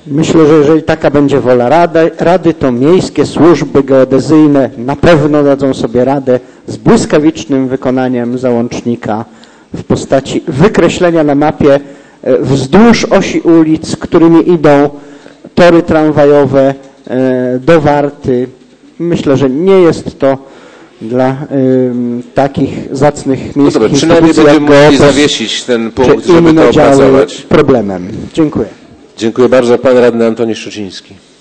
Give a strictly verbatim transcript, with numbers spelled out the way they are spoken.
Myślę, że jeżeli taka będzie wola Rady, Rady, to miejskie służby geodezyjne na pewno dadzą sobie radę z błyskawicznym wykonaniem załącznika w postaci wykreślenia na mapie wzdłuż osi ulic, którymi idą tory tramwajowe do Warty. Myślę, że nie jest to dla y, takich zacnych miejskich no dobra, przynajmniej będziemy mogli zawiesić ten punkt, żeby to opracować. Problemem. Dziękuję. Dziękuję bardzo. Pan radny Antoni Szczuciński.